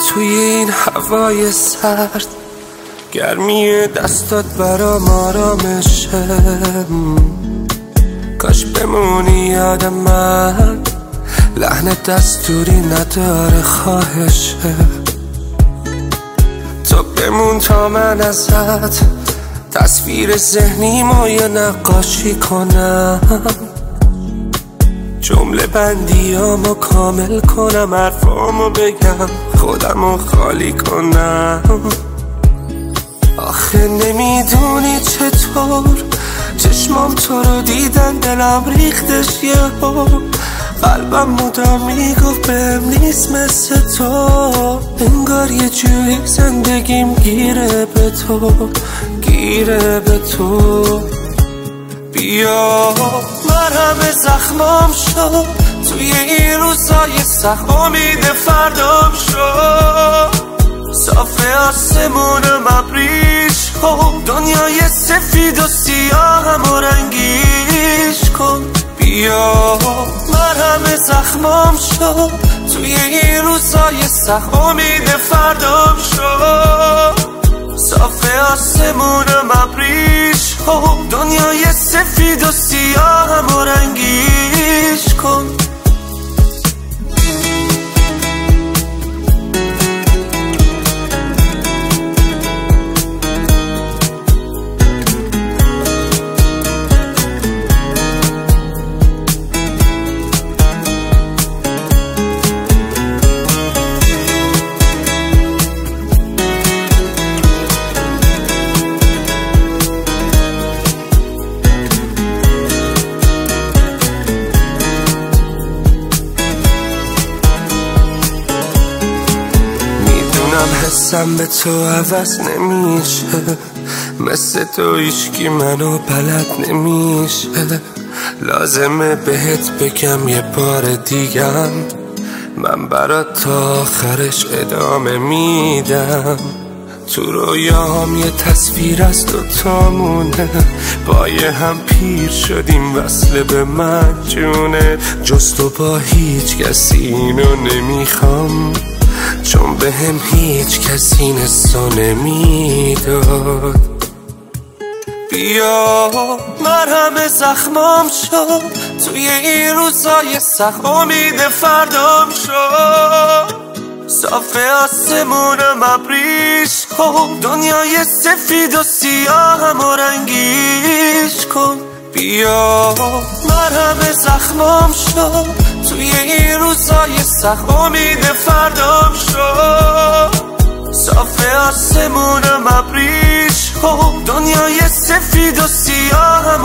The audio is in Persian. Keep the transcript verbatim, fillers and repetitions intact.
توی این هوای سرد، گرمی دستات برام آرامشه. کاش بمونی یاد من، لحن دستوری نداره خواهشه. تو بمون تا من ازت تصویر ذهنی ما یه نقاشی کنم، جمله بندیامو کامل کنم، حرفامو بگم، خودمو خالی کنم. آخه نمیدونی چطور چشمام تو رو دیدن، دلم ریختش یهو، قلبم مدام میگفت بهم نیست مثل تو. انگار یه جوری زندگیم گیره به تو، گیره به تو. بیا مرهم زخمام شد توی این روزای سخت، امید فردام شد. صافه آسمونم ابریش کن، دنیای سفید و سیاهم و رنگیش کن. بیا مرهم زخمام شد توی این روزای سخت، امید فردام شد. صافه آسمونم ابریش کن، دنیای سفید و سیاهم و رنگیش کن. حسم به تو عوض نمیشه، مثل تو هیچکی منو بلد نمیشه. لازمه بهت بگم یه بار دیگم، من برات تا آخرش ادامه میدم. تو رویام یه تصویر از دوتامونه، با یه هم پیر شدیم وصله به من جونه. جز تو با هیچ کسی اینو نمیخوام، چون به هم هیچ کسی این حسو نمیداد. بیا مرهم زخمام شد توی این روزای سخت، امید فردام شد. صافه آسمونم ابریش کن، دنیای سفید و سیاهم و رنگیش کن. بیا مرهم زخمام شد توی این روزای سخت، امید فردام شد. صافه آسمونم ابریش کن، دنیای سفید و سیاهم